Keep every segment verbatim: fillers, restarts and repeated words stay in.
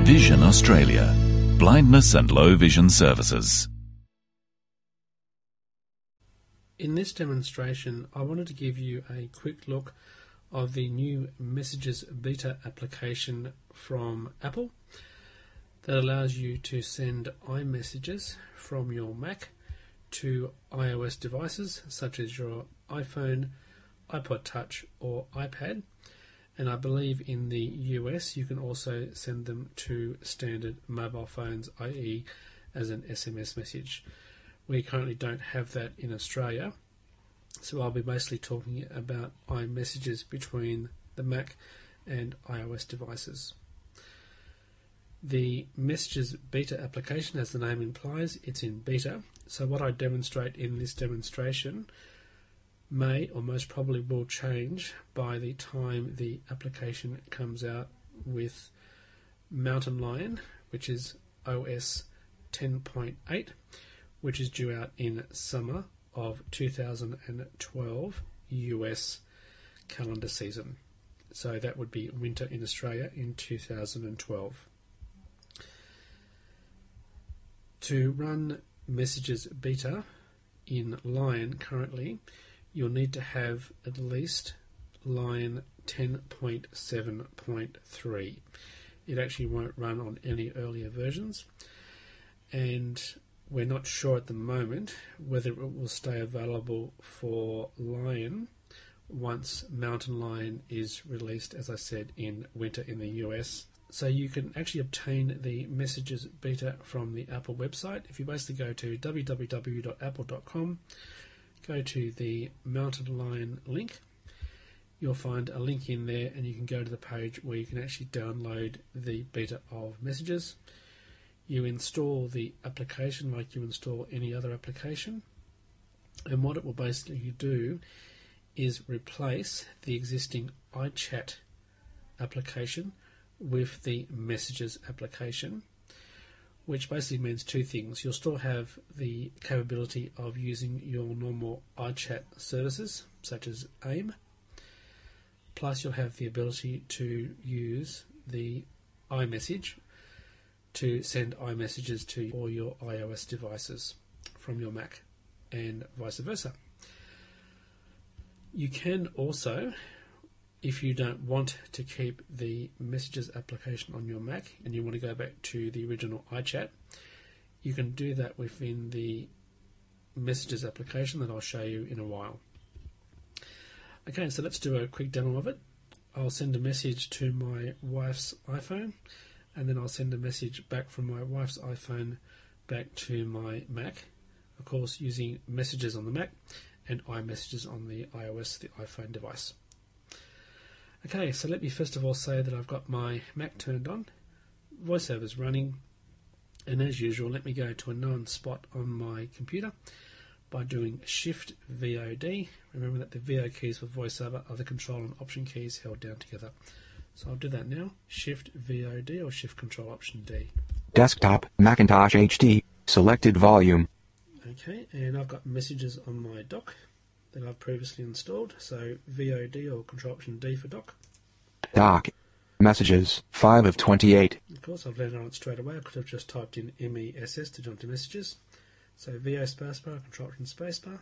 Vision Australia. Blindness and low vision services. In this demonstration, I wanted to give you a quick look of the new Messages beta application from Apple that allows you to send iMessages from your Mac to iOS devices such as your iPhone, iPod Touch or iPad. And I believe in the U S you can also send them to standard mobile phones, that is as an S M S message. We currently don't have that in Australia, so I'll be basically talking about iMessages between the Mac and iOS devices. The Messages beta application, as the name implies, it's in beta, so what I demonstrate in this demonstration may or most probably will change by the time the application comes out with Mountain Lion, which is O S ten point eight, which is due out in summer of two thousand twelve U S calendar season. So that would be winter in Australia in two thousand twelve. To run Messages beta in Lion currently, you'll need to have at least Lion ten point seven point three. It actually won't run on any earlier versions, and we're not sure at the moment whether it will stay available for Lion once Mountain Lion is released, as I said, in winter in the U S. So you can actually obtain the Messages beta from the Apple website. If you basically go to w w w dot apple dot com, go to the Mountain Lion link, you'll find a link in there and you can go to the page where you can actually download the beta of Messages. You install the application like you install any other application, and what it will basically do is replace the existing iChat application with the Messages application, which basically means two things. You'll still have the capability of using your normal iChat services, such as AIM, plus you'll have the ability to use the iMessage to send iMessages to all your iOS devices from your Mac, and vice versa. You can also, if you don't want to keep the Messages application on your Mac and you want to go back to the original iChat, you can do that within the Messages application that I'll show you in a while. Okay, so let's do a quick demo of it. I'll send a message to my wife's iPhone, and then I'll send a message back from my wife's iPhone back to my Mac, of course using Messages on the Mac and iMessages on the iOS, the iPhone device. Okay, so let me first of all say that I've got my Mac turned on, VoiceOver's running, and as usual let me go to a known spot on my computer by doing Shift V O D. Remember that the V O keys for VoiceOver are the Control and Option keys held down together. So I'll do that now. Shift V O D or Shift Control Option D. Desktop, Macintosh H D, selected volume. Okay, and I've got Messages on my dock that I've previously installed. So V O D or Control Option D for dock. Dock. Messages, five of twenty-eight. Of course, I've landed on it straight away. I could have just typed in M E S S to jump to Messages. So V O spacebar, Control Option spacebar.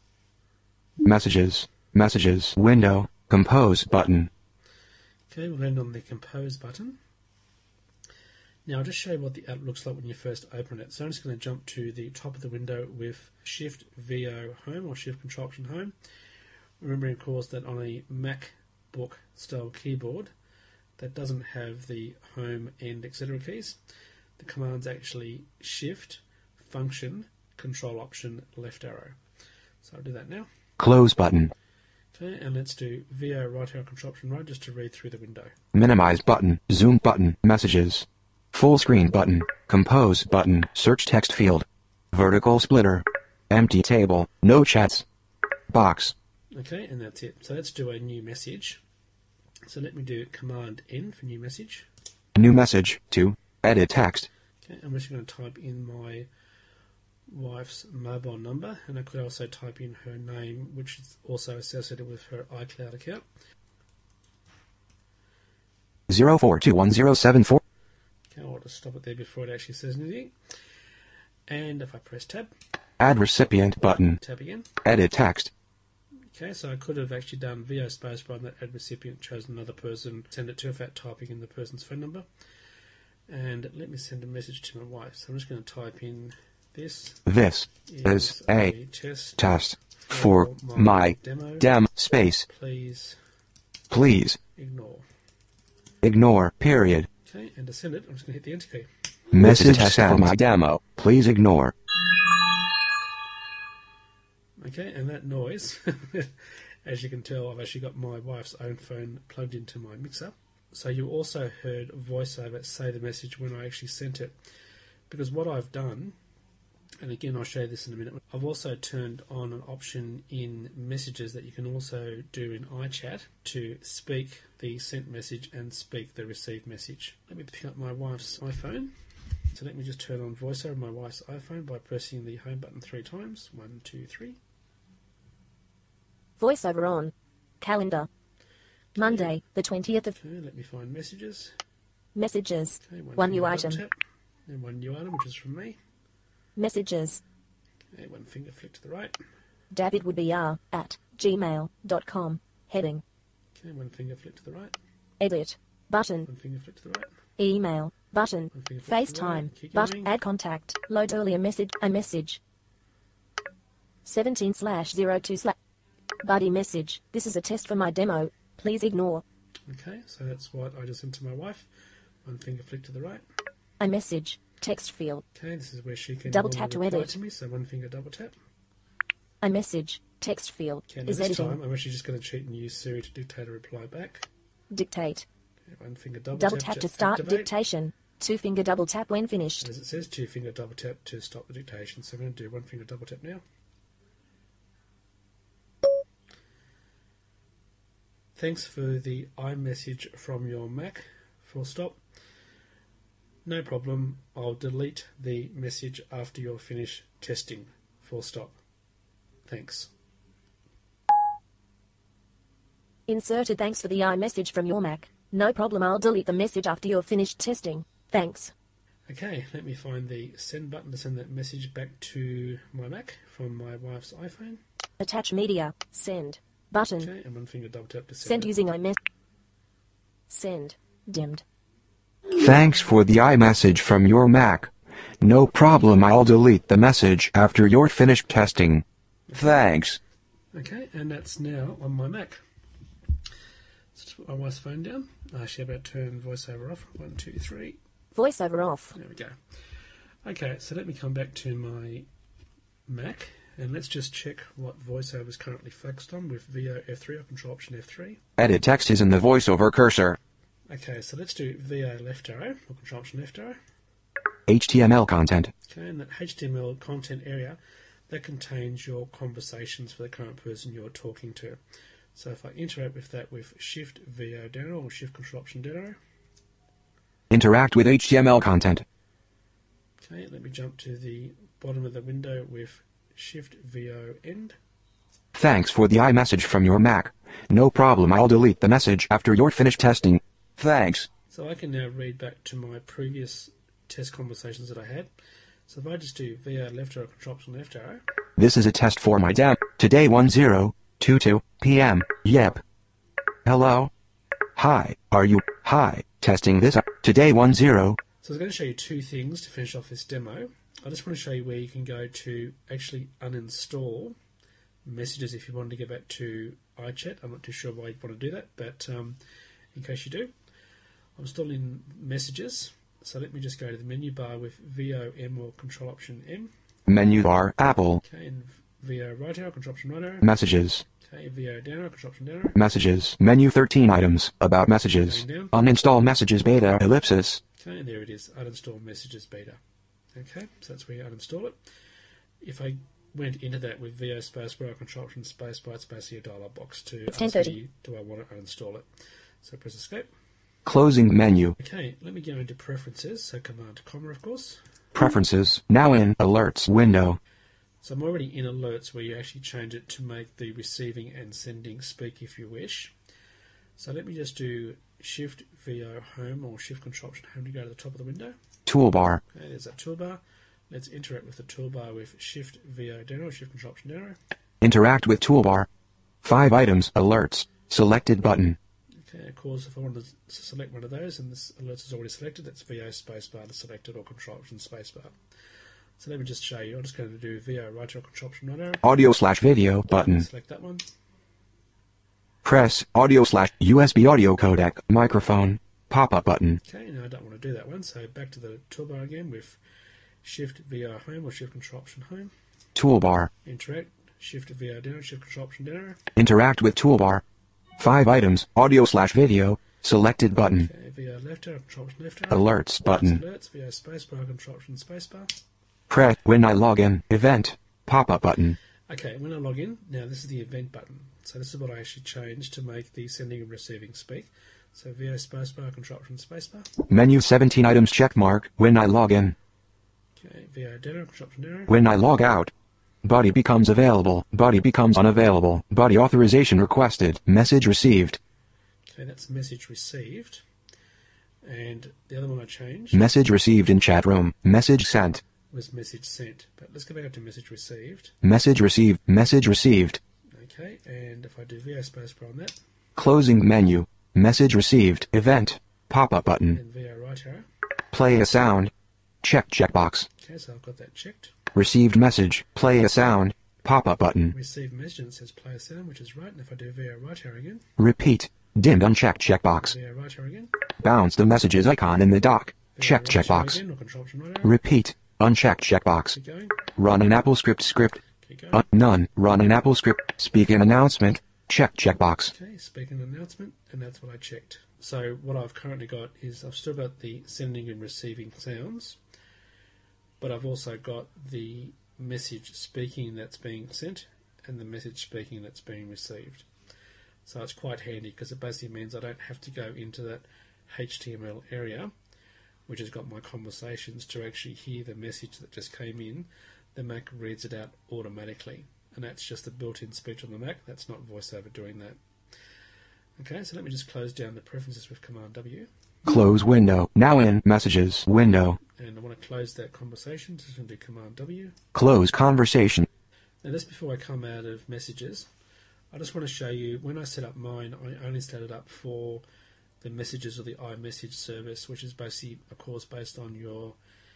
Messages, Messages, window, Compose button. Okay, we'll land on the Compose button. Now I'll just show you what the app looks like when you first open it. So I'm just going to jump to the top of the window with Shift V O Home or Shift Control Option Home. Remembering of course that on a MacBook style keyboard that doesn't have the Home and et cetera keys, the command's actually Shift, Function, Control Option, Left arrow. So I'll do that now. Close button. Okay, and let's do V O right arrow, Control Option right just to read through the window. Minimize button, Zoom button, Messages. Full screen button, Compose button, Search text field. Vertical splitter. Empty table, no chats. Box. Okay, and that's it. So let's do a new message. So let me do Command N for new message. New message, to, edit text. Okay, I'm just going to type in my wife's mobile number, and I could also type in her name, which is also associated with her iCloud account. zero four two one zero seven four. Okay, I'll I'll just stop it there before it actually says anything. And if I press tab, Add recipient button. tab again. Edit text. Okay, so I could have actually done V O spacebar and that add recipient, chosen another person, send it to without typing in the person's phone number. And let me send a message to my wife. So I'm just going to type in this. This is a test, test for my demo. dem space. Please Please ignore. ignore period. Okay, and to send it, I'm just going to hit the enter key. Message test for my demo. Please ignore. Okay, and that noise, as you can tell, I've actually got my wife's own phone plugged into my mixer. So you also heard VoiceOver say the message when I actually sent it. Because what I've done, and again I'll show you this in a minute, I've also turned on an option in messages that you can also do in iChat to speak the sent message and speak the received message. Let me pick up my wife's iPhone. So let me just turn on VoiceOver on my wife's iPhone by pressing the home button three times. One, two, three. VoiceOver on. Calendar. Monday, the twentieth of... Okay, let me find messages. Messages. Okay, One new finger item. double tap. And one new item, which is from me. Messages. Okay, one finger flick to the right. David would be r at gmail dot com. Heading. Okay, one finger flick to the right. Edit. Button. One finger flick to the right. Email. Button. One finger flick to the right. FaceTime. Keep But going. add contact. Load earlier message. A message. seventeen slash zero two slash. Buddy message. This is a test for my demo. Please ignore. Okay, so that's what I just sent to my wife. One finger flick to the right. A message. Text field. Okay, this is where she can Double normally tap to reply edit. to me, so one finger double tap. A message. Text field. Okay, now Is this editing. time I'm actually just going to cheat and use Siri to dictate a reply back. Dictate. Okay, one finger double, Double tap, tap to start activate. dictation. Two finger double tap when finished. As it says, two finger double tap to stop the dictation. So I'm going to do one finger double tap now. Thanks for the iMessage from your Mac. Full stop. No problem. I'll delete the message after you're finished testing. Full stop. Thanks. Inserted thanks for the iMessage from your Mac. No problem, I'll delete the message after you're finished testing. Thanks. Okay, let me find the send button to send that message back to my Mac from my wife's iPhone. Attach media. Send. Button. Okay, and one finger double tap to send, Send it. using iMessage. Send. Dimmed. Thanks for the iMessage from your Mac. No problem, I'll delete the message after you're finished testing. Thanks. Okay, and that's now on my Mac. So just put my wife's phone down. I actually about to turn VoiceOver off. One, two, three. VoiceOver off. There we go. Okay, so let me come back to my Mac and let's just check what VoiceOver is currently focused on with V O F three or Control Option F three. Edit text is in the voiceover cursor. Okay, so let's do V O left arrow or Control Option left arrow. H T M L content. Okay, and that H T M L content area, that contains your conversations for the current person you're talking to. So if I interact with that with Shift V O down arrow or Shift Control Option down arrow. Interact with H T M L content. Okay, let me jump to the bottom of the window with Shift V O end. Thanks for the iMessage from your Mac. No problem, I'll delete the message after you're finished testing. Thanks. So I can now read back to my previous test conversations that I had. So if I just do V O left arrow, Control Option left arrow. This is a test for my dem. Today one zero two two p m Yep. Hello? Hi, are you? Hi, testing this. Today one zero. So I was going to show you two things to finish off this demo. I just want to show you where you can go to actually uninstall messages if you wanted to get back to iChat. I'm not too sure why you'd want to do that, but um, in case you do, I'm installing messages. So let me just go to the menu bar with V O M or Control Option M. Menu bar, Apple. Okay, and V O right arrow, Control Option right arrow. Messages. Okay, V O down arrow, Control Option down arrow. Messages. Menu thirteen items. About messages. Going down. Uninstall messages beta ellipsis. Okay, and there it is, uninstall messages beta. Okay, so that's where you uninstall it. If I went into that with V O space bar, Control Option space bar, space your dialog box to It's ask ten thirty. me, do I want to uninstall it? So press escape. Closing menu. Okay, let me go into preferences, so Command comma of course. Preferences. Now in alerts window. So I'm already in alerts where you actually change it to make the receiving and sending speak if you wish. So let me just do Shift V O Home or Shift Control Option Home to go to the top of the window. Toolbar. Okay, there's that toolbar. Let's interact with the toolbar with Shift V O down arrow, Shift Control Option down arrow. Interact with toolbar. Five items. Alerts. Selected button. Okay, of course, if I wanted to select one of those and this alerts is already selected, that's V O spacebar to select it or Control Option spacebar. So let me just show you. I'm just going to do V O right arrow, Control Option right arrow. Audio slash video button. Select that one. Press audio slash U S B audio codec microphone pop-up button. Okay, now I don't want to do that one, so back to the toolbar again with Shift V O Home or Shift Control Option Home. Toolbar. Interact, Shift V O down, Shift Control Option down arrow. Interact with toolbar. Five items. Audio slash video. Selected button. Okay, V O left arrow, Control Option left arrow. Alerts button. Alerts, V O spacebar, Control Option spacebar. Press when I log in. Event. Pop-up button. Okay, when I log in, now this is the event button. So this is what I actually changed to make the sending and receiving speak. So V O spacebar, Control Option spacebar. Menu seventeen items check mark. When I log in. Okay, V O down arrow, Control Option down arrow. When I log out. Buddy becomes available. Buddy becomes unavailable. Buddy authorization requested. Message received. Okay, that's message received. And the other one I changed Message received in chat room. Message sent. was message sent. But let's go back up to message received. Message received. Message received. Okay, and if I do V O spacebar on that, Closing menu. Message received. Event. Pop-up button. then V O right arrow. Play a sound. Check checkbox. Okay, so I've got that checked. Received message. Play a sound. Pop-up button. Receive message and it says play a sound, which is right. And if I do V O right arrow again, Repeat. Dimmed unchecked checkbox. V O right arrow again, Bounce the messages icon in the dock. V O Check right arrow checkbox. again, or Control Option right arrow. Repeat. Unchecked checkbox. Keep going. Run an Apple script script. Keep going. Uh, none. Run an Apple script. Speak an announcement. Check checkbox. Okay, speak an announcement, and that's what I checked. So what I've currently got is I've still got the sending and receiving sounds, but I've also got the message speaking that's being sent and the message speaking that's being received. So it's quite handy because it basically means I don't have to go into that H T M L area, which has got my conversations, to actually hear the message that just came in. The Mac reads it out automatically. And that's just the built-in speech on the Mac. That's not VoiceOver doing that. Okay, so let me just close down the preferences with Command W. Close window. Now in messages window. And I want to close that conversation, so I'm going to do Command W. Close conversation. Now just before I come out of messages, I just want to show you, when I set up mine, I only set it up for the messages of the iMessage service, which is basically, of course, based on your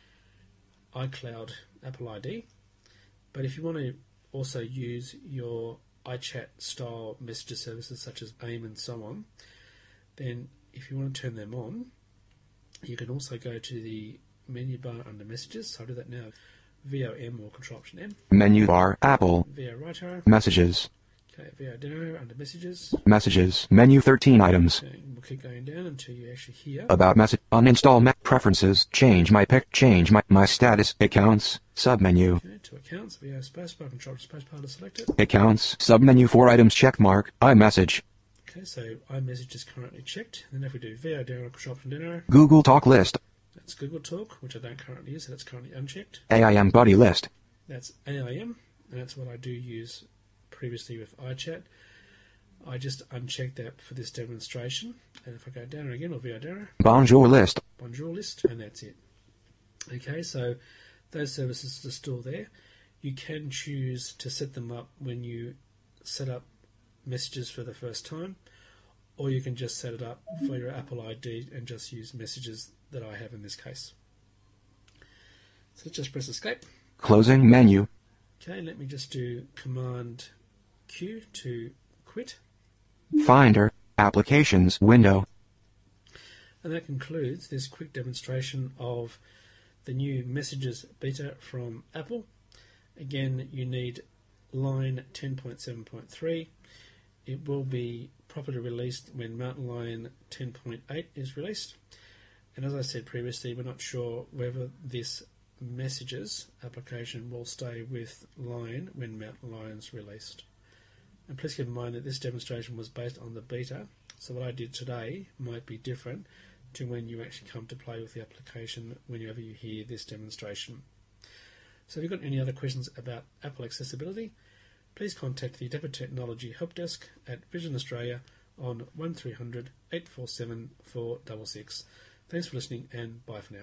iCloud Apple I D. But if you want to also use your iChat style messages services such as AIM and so on, then if you want to turn them on, you can also go to the menu bar under messages. So I'll do that now. V O M or Control Option M. Menu bar. Apple. V O right arrow. Messages. Okay, V O down arrow under messages. Messages. Menu thirteen items. Okay, we'll keep going down until you actually hear. About message. Uninstall Mac preferences. Change my pic. Change my my status. Accounts. Submenu. Okay, to accounts. V O spacebar. Control Option spacebar to select it. Accounts. Submenu four items. Check mark. iMessage. Okay, so iMessage is currently checked. And then if we do V O down arrow, Control Option down arrow, Google Talk list. that's Google Talk, which I don't currently use, so that's currently unchecked. A I M buddy list. That's A I M, and that's what I do use previously with iChat. I just unchecked that for this demonstration, and if I go down again, or V O down, Bonjour list. Bonjour list, and that's it. Okay, so those services are still there. You can choose to set them up when you set up messages for the first time, or you can just set it up for your Apple I D and just use messages that I have in this case. So just press escape. Closing menu. Okay, let me just do Command Q to quit. Finder. Applications window. And that concludes this quick demonstration of the new Messages beta from Apple. Again, you need line ten point seven point three. It will be properly released when Mountain Lion ten point eight is released. And as I said previously, we're not sure whether this Messages application will stay with Lion when Mountain Lion's released. And please keep in mind that this demonstration was based on the beta, so what I did today might be different to when you actually come to play with the application whenever you hear this demonstration. So if you've got any other questions about Apple accessibility, please contact the Adaptive Technology Help Desk at Vision Australia on one three hundred, eight four seven, four six six. Thanks for listening, and bye for now.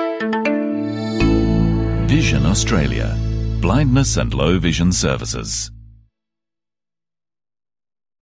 Vision Australia. Blindness and low vision services.